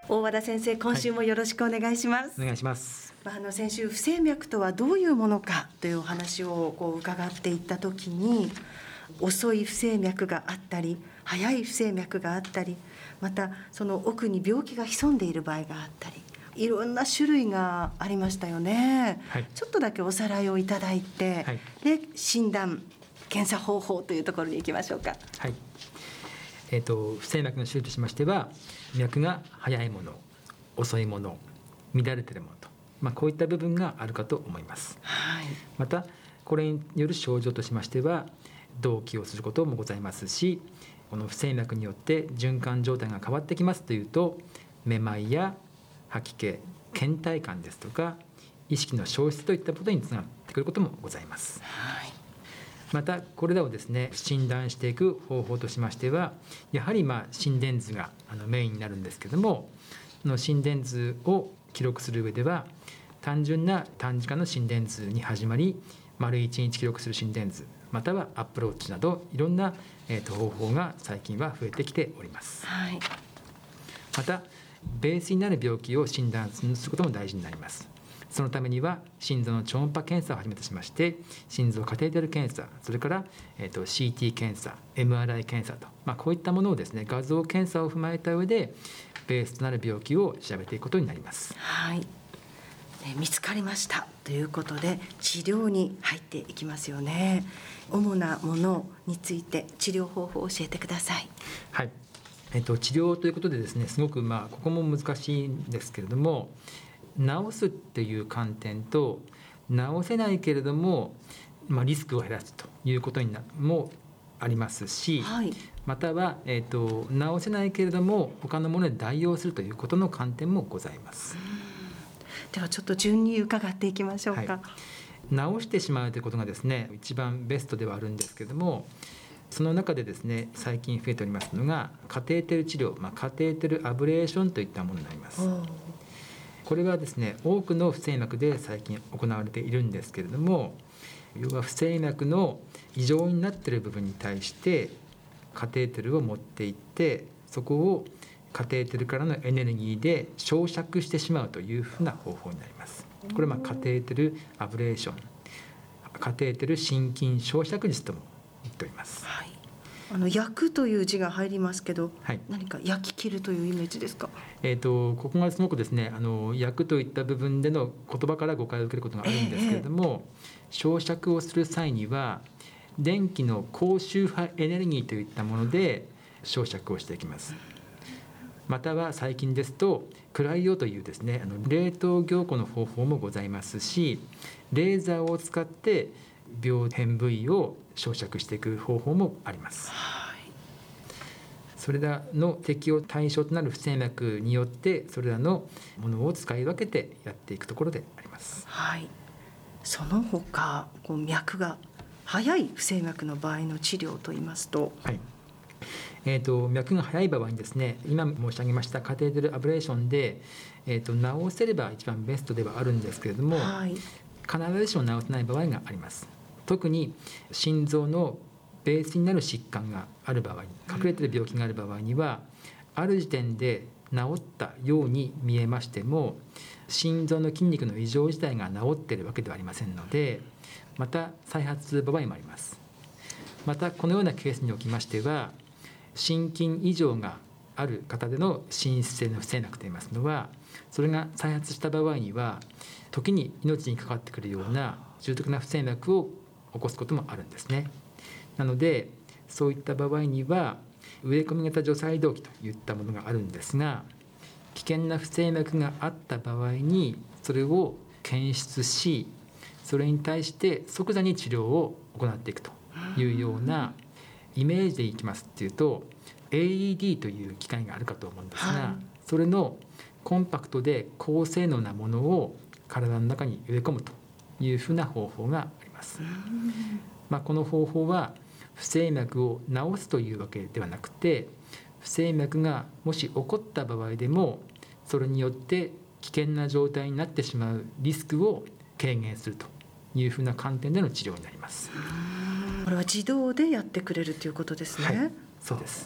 大和田先生、今週もよろしくお願いします。 お願いします。 先週、不整脈とはどういうものかというお話を伺っていったときに、遅い不整脈があったり、早い不整脈があったり、またその奥に病気が潜んでいる場合があったり、いろんな種類がありましたよね。ちょっとだけおさらいをいただいて、で診断検査方法というところに行きましょうか。 不整脈の種類としましては、脈が速いもの、遅いもの、乱れているものと、こういった部分があるかと思います。またこれによる症状としましては、動悸をすることもございますし、この不整脈によって循環状態が変わってきますというと、めまいや吐き気、倦怠感ですとか、意識の消失といったことにつながってくることもございます。またこれらをですね、診断していく方法としましては、やはり心電図がメインになるんですけども、その心電図を記録する上では、単純な短時間の心電図に始まり、丸1日記録する心電図、またはアップローチなど、いろんな方法が最近は増えてきております。またベースになる病気を診断することも大事になります。そのためには心臓の超音波検査をはじめとしまして、心臓カテーテル検査、それから、CT 検査、 MRI 検査と、こういったものをですね、画像検査を踏まえた上でベースとなる病気を調べていくことになります。 見つかりましたということで、治療に入っていきますよね。主なものについて治療方法を教えてください。 治療ということでですね、すごくここも難しいんですけれども、治すっていう観点と、治せないけれども、リスクを減らすということもありますし、または、治せないけれども他のもので代用するということの観点もございます。 ではちょっと順に伺っていきましょうか。 治してしまうということがですね、一番ベストではあるんですけれども、その中でですね、最近増えておりますのがカテーテル治療、カテーテルアブレーションといったものになります。これはですね、多くの不整脈で最近行われているんですけれども、要は不整脈の異常になっている部分に対してカテーテルを持っていって、そこをカテーテルからのエネルギーで焼灼してしまうというふうな方法になります。これはカテーテルアブレーション、カテーテル心筋焼灼術とも言っております。 焼くという字が入りますけど、何か焼き切るというイメージですか。 ここがすごくですね、焼くといった部分での言葉から誤解を受けることがあるんですけれども、焼灼をする際には電気の高周波エネルギーといったもので焼灼をしていきます。または最近ですとクライオというですね、冷凍凝固の方法もございますし、レーザーを使って病変部位を焼灼していく方法もあります。それらの適用対象となる不整脈によって、それらのものを使い分けてやっていくところであります。 その他脈が速い不整脈の場合の治療といいますと、 脈が速い場合にですね、今申し上げましたカテーテルアブレーションで、治せれば一番ベストではあるんですけれども、必ずしも治せない場合があります。特に心臓のベースになる疾患がある場合、隠れている病気がある場合には、ある時点で治ったように見えましても、心臓の筋肉の異常自体が治っているわけではありませんので、また再発する場合もあります。またこのようなケースにおきましては、心筋異常がある方での心室性の不整脈といいますのは、それが再発した場合には時に命に関わってくるような重篤な不整脈を起こすこともあるんですね。なのでそういった場合には植え込み型除細動器といったものがあるんですが、危険な不整脈があった場合にそれを検出し、それに対して即座に治療を行っていくというようなイメージでいきますっていうと、 AED という機械があるかと思うんですが、それのコンパクトで高性能なものを体の中に植え込むというふうな方法があります。この方法は不整脈を治すというわけではなくて、不整脈がもし起こった場合でもそれによって危険な状態になってしまうリスクを軽減するというふうな観点での治療になります。 これは自動でやってくれるということですね。 そうです。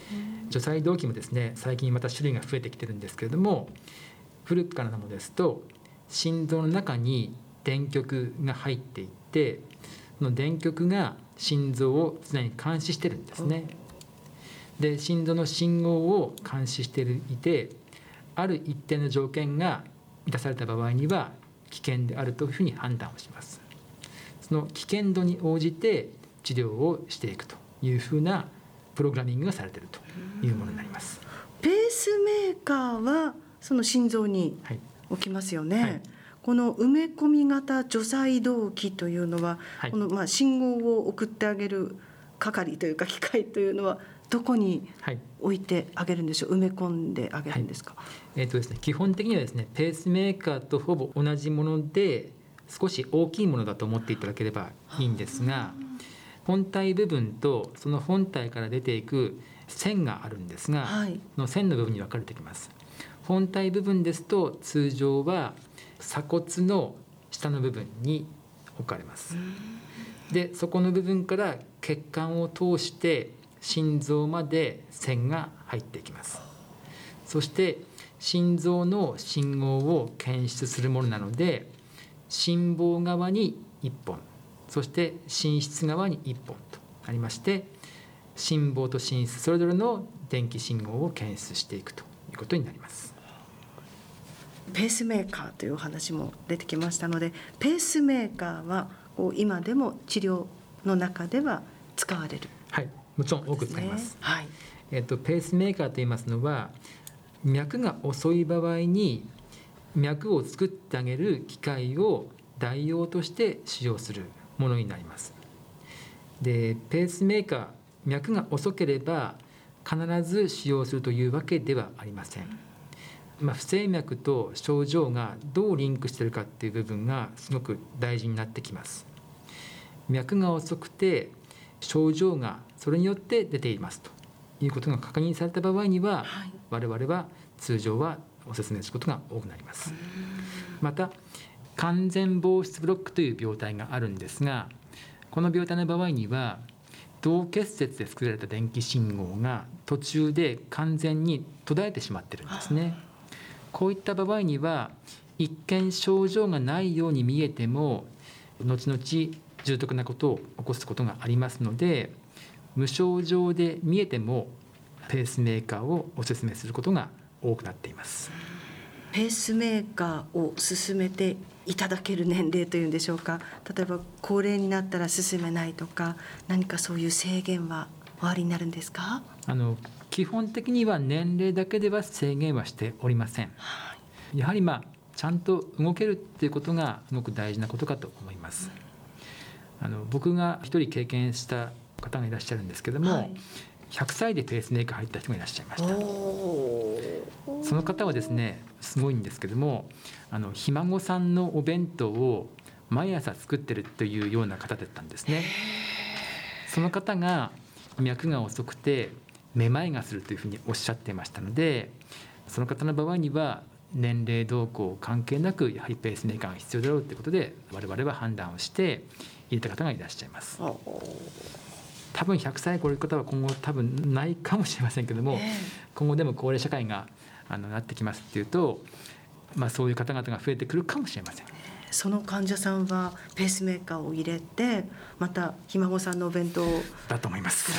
除細動器もですね、最近また種類が増えてきてるんですけれども、古くからのものですと心臓の中に電極が入っていって、その電極が心臓を常に監視してるんですね。で、心臓の信号を監視していて、ある一定の条件が満たされた場合には危険であるというふうに判断をします。その危険度に応じて治療をしていくというふうなプログラミングがされているというものになります。 ペースメーカーはその心臓に置きますよね、はい、この埋め込み型除細動器というのは、はい、この信号を送ってあげる係というか機械というのはどこに置いてあげるんでしょう、埋め込んであげるんですか。 ですね、基本的にはですね、ペースメーカーとほぼ同じもので少し大きいものだと思っていただければいいんですが、本体部分とその本体から出ていく線があるんですが、はい、その線の部分に分かれてきます。本体部分ですと通常は鎖骨の下の部分に置かれます。で、そこの部分から血管を通して心臓まで線が入っていきます。そして心臓の信号を検出するものなので、心房側に1本、そして心室側に1本となりまして、心房と心室それぞれの電気信号を検出していくということになります。 ペースメーカーというお話も出てきましたので、ペースメーカーは今でも治療の中では使われる。 はい、もちろん多く使います、 はい。 ペースメーカーといいますのは、脈が遅い場合に脈を作ってあげる機械を代用として使用するものになります。で、ペースメーカー、脈が遅ければ必ず使用するというわけではありません。不整脈と症状がどうリンクしているかっていう部分がすごく大事になってきます。脈が遅くて症状がそれによって出ていますということが確認された場合には、はい、我々は通常はお勧めすることが多くなります。また、完全房室ブロックという病態があるんですが、この病態の場合には同結節で作られた電気信号が途中で完全に途絶えてしまっているんですね。こういった場合には一見症状がないように見えても後々重篤なことを起こすことがありますので、無症状で見えてもペースメーカーをお勧めすることが多くなっています。 ペースメーカーを勧めていただける年齢というんでしょうか、例えば高齢になったら勧めないとか、何かそういう制限はおありになるんですか。 基本的には年齢だけでは制限はしておりません。やはりちゃんと動けるっていうことがすごく大事なことかと思います。僕が一人経験した方がいらっしゃるんですけども、はい、100歳でペースメーカー入った人がいらっしゃいました。その方はですね、すごいんですけども、ひ孫さんのお弁当を毎朝作ってるというような方だったんですね。その方が脈が遅くてめまいがするというふうにおっしゃっていましたので、その方の場合には年齢動向関係なくやはりペースメーカーが必要だろうということで、我々は判断をして入れた方がいらっしゃいます。多分100歳超える方は今後多分ないかもしれませんけども、今後でも高齢社会がなってきますっていうと、そういう方々が増えてくるかもしれません。 その患者さんはペースメーカーを入れて、またひ孫さんのお弁当だと思います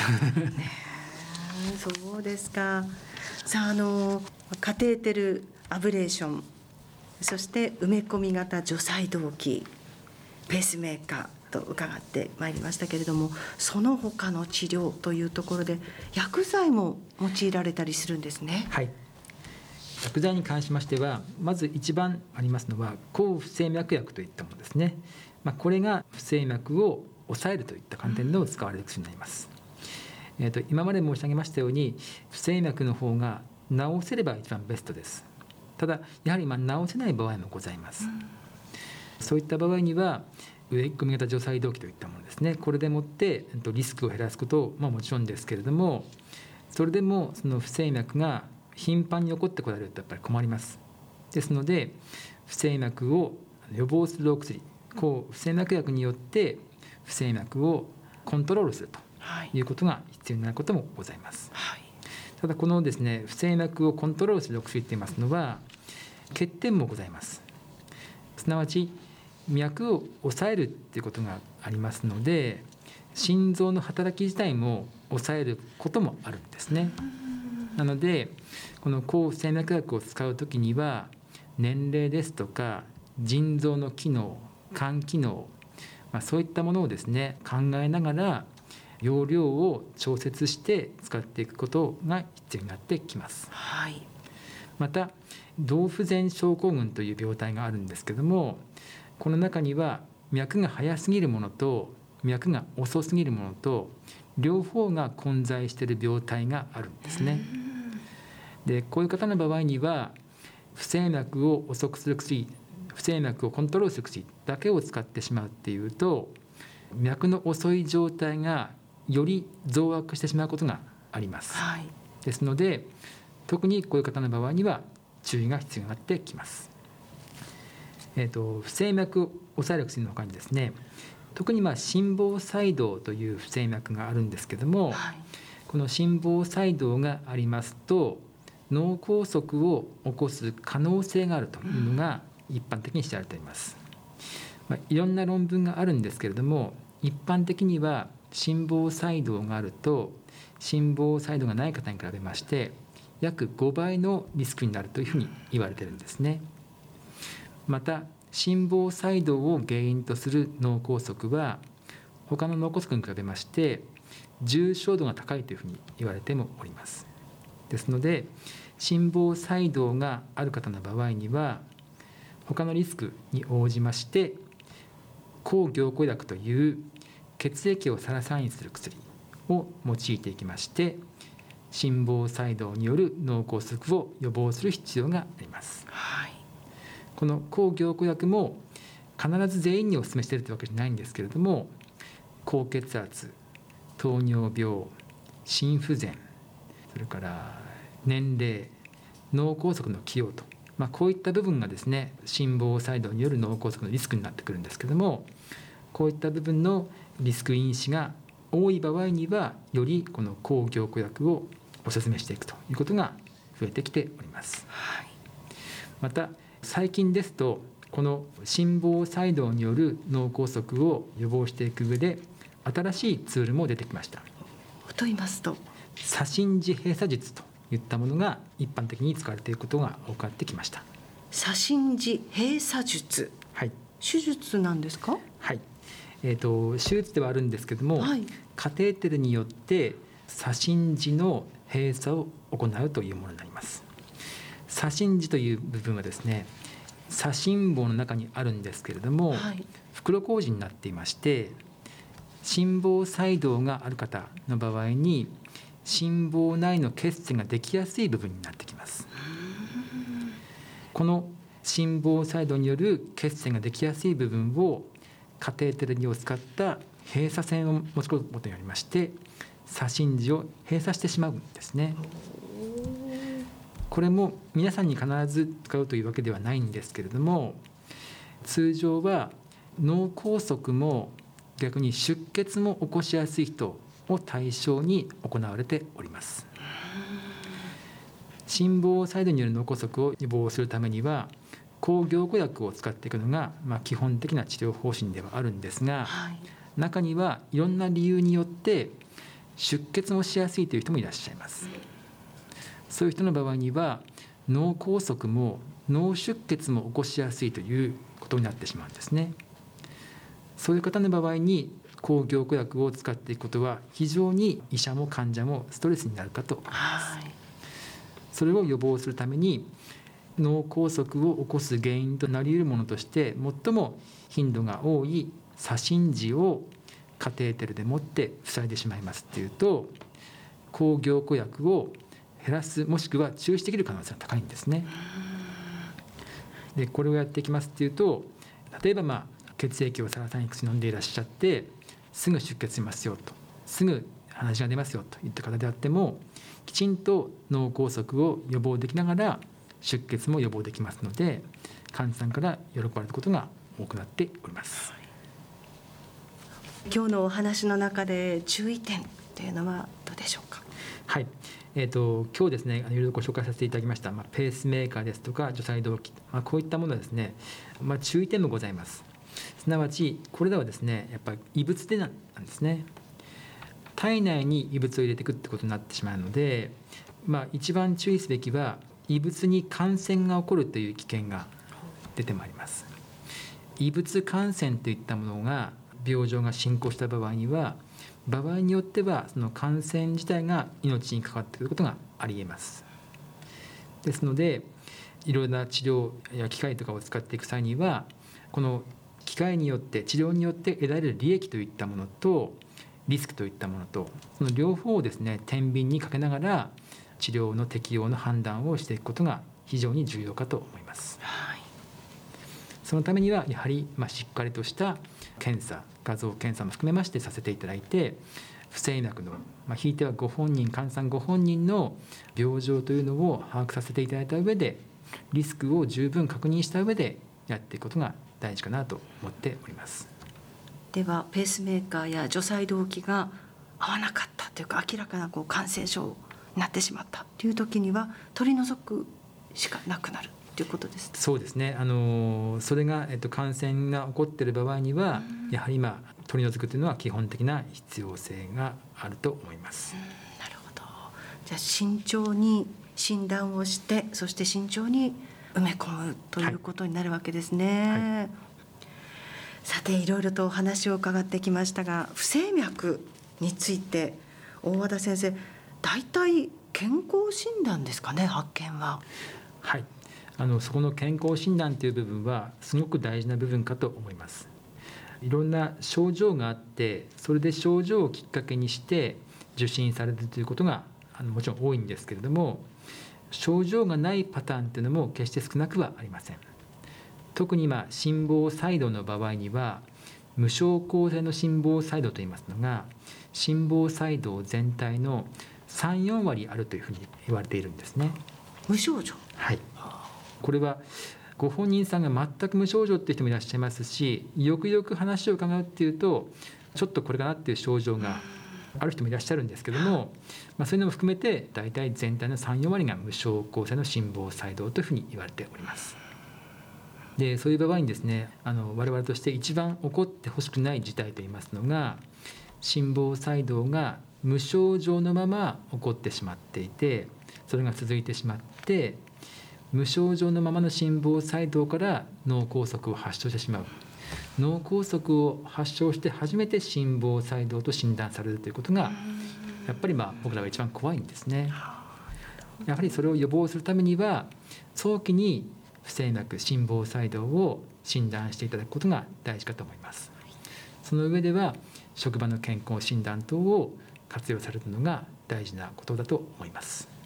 そうですか。さあ、カテーテルアブレーション、そして埋め込み型除細動器、ペースメーカーと伺ってまいりましたけれども、その他の治療というところで薬剤も用いられたりするんですね。 はい、薬剤に関しましては、まず一番ありますのは抗不整脈薬といったものですね。これが不整脈を抑えるといった観点で使われる薬になります。今まで申し上げましたように、不整脈の方が治せれば一番ベストです。ただやはり治せない場合もございます。そういった場合には植え込み型除細動器といったものですね。これでもってリスクを減らすことももちろんですけれども、それでもその不整脈が頻繁に起こってこられるとやっぱり困ります。ですので不整脈を予防するお薬、抗不整脈薬によって不整脈をコントロールするということが必要になることもございます。 はい、 ただこのですね、不整脈をコントロールするお薬といいますのは欠点もございます。すなわち脈を抑えるということがありますので、心臓の働き自体も抑えることもあるんですね。なのでこの抗不整脈薬を使うときには、年齢ですとか腎臓の機能、肝機能、そういったものをですね考えながら容量を調節して使っていくことが必要になってきます。 はい、 また動不全症候群という病態があるんですけども、この中には脈が速すぎるものと脈が遅すぎるものと両方が混在している病態があるんですね。でこういう方の場合には不整脈を遅くする薬、不整脈をコントロールする薬だけを使ってしまうっていうと、脈の遅い状態がより増悪してしまうことがあります。 はい、 ですので特にこういう方の場合には注意が必要になってきます。不整脈を抑える薬の他にですね、特に心房細動という不整脈があるんですけども、 はい、この心房細動がありますと脳梗塞を起こす可能性があるというのが一般的に知られています。いろんな論文があるんですけれども、一般的には心房細動があると心房細動がない方に比べまして約5倍のリスクになるというふうに言われているんですね。また心房細動を原因とする脳梗塞は他の脳梗塞に比べまして重症度が高いというふうに言われてもおります。ですので心房細動がある方の場合には他のリスクに応じまして抗凝固薬という血液をサラサラにする薬を用いていきまして心房細動による脳梗塞を予防する必要があります。 はい、 この抗凝固薬も必ず全員にお勧めしているというわけじゃないんですけれども、高血圧、糖尿病、心不全、それから年齢、脳梗塞の起用と、こういった部分がですね心房細動による脳梗塞のリスクになってくるんですけれども、こういった部分のリスク因子が多い場合にはよりこの抗凝固薬をお勧めしていくということが増えてきております。 はい、 また最近ですとこの心房細動による脳梗塞を予防していく上で新しいツールも出てきました。 と言いますと、 左心耳閉鎖術といったものが一般的に使われていることが多くなってきました。 左心耳閉鎖術、 はい、 手術なんですか？ はい、手術ではあるんですけども、 はい、 カテーテルによって左心耳の閉鎖を行うというものになります。左心耳という部分はですね左心房の中にあるんですけれども、 はい、 袋小路になっていまして心房細動がある方の場合に心房内の血栓ができやすい部分になってきます。この心房細動による血栓ができやすい部分をカテーテルを使った閉鎖線を持ち込むことによりまして左心耳を閉鎖してしまうんですね。これも皆さんに必ず使うというわけではないんですけれども、通常は脳梗塞も逆に出血も起こしやすい人を対象に行われております。心房細動による脳梗塞を予防するためには抗凝固薬を使っていくのが基本的な治療方針ではあるんですが、 はい、 中にはいろんな理由によって出血もしやすいという人もいらっしゃいます。そういう人の場合には脳梗塞も脳出血も起こしやすいということになってしまうんですね。そういう方の場合に抗凝固薬を使っていくことは非常に医者も患者もストレスになるかと思います。 はい、 それを予防するために脳梗塞を起こす原因となり得るものとして最も頻度が多い左心耳をカテーテルでもって塞いでしまいますっていうと抗凝固薬を減らすもしくは中止できる可能性が高いんですね。でこれをやっていきますっていうと例えば血液をサラサラに薬飲んでいらっしゃってすぐ出血しますよとすぐ鼻血が出ますよといった方であってもきちんと脳梗塞を予防できながら出血も予防できますので患者さんから喜ばれることが多くなっております。 今日のお話の中で注意点というのはどうでしょうか？ はい、今日ですね、いろいろご紹介させていただきました、ペースメーカーですとか除細動器、こういったものはですね、注意点もございます。すなわちこれらはですね、やっぱり異物でなんですね。体内に異物を入れていくってことになってしまうので、一番注意すべきは異物に感染が起こるという危険が出てまいります。異物感染といったものが病状が進行した場合には、場合によってはその感染自体が命に関わってくることがありえます。ですので、いろいろな治療や機械とかを使っていく際には、この機械によって治療によって得られる利益といったものとリスクといったものと、その両方をですね天秤にかけながら治療の適用の判断をしていくことが非常に重要かと思います。 はい、 そのためにはやはりしっかりとした検査、画像検査も含めましてさせていただいて、不整脈の、ひいては患者さんご本人の病状というのを把握させていただいた上で、リスクを十分確認した上でやっていくことが大事かなと思っております。 ではペースメーカーや除細動器が合わなかったというか、明らかな感染症になってしまったという時には取り除くしかなくなるということです。 そうですね、それが、感染が起こっている場合には、やはり取り除くというのは基本的な必要性があると思います。 なるほど。じゃあ慎重に診断をして、そして慎重に埋め込むということになるわけですね。はい、さて、いろいろとお話を伺ってきましたが、不整脈について大和田先生、大体健康診断ですかね、発見は。 はい、そこの健康診断という部分はすごく大事な部分かと思います。いろんな症状があって、それで症状をきっかけにして受診されるということがもちろん多いんですけれども、症状がないパターンというのも決して少なくはありません。特に心房細動の場合には、無症候性の心房細動といいますのが、心房細動全体の 3,4 割あるというふうに言われているんですね。 無症状。 はい、これはご本人さんが全く無症状っていう人もいらっしゃいますし、よくよく話を伺うっていうと、ちょっとこれかなっていう症状がある人もいらっしゃるんですけども、そういうのも含めて大体全体の 3,4 割が無症候性の心房細動というふうに言われております。で、そういう場合にですね、我々として一番起こってほしくない事態といいますのが、心房細動が無症状のまま起こってしまっていて、それが続いてしまって、無症状のままの心房細動から脳梗塞を発症してしまう。脳梗塞を発症して初めて心房細動と診断されるということが、やっぱり僕らが一番怖いんですね。やはりそれを予防するためには、早期に不整脈、心房細動を診断していただくことが大事かと思います。その上では職場の健康診断等を活用されるのが大事なことだと思います。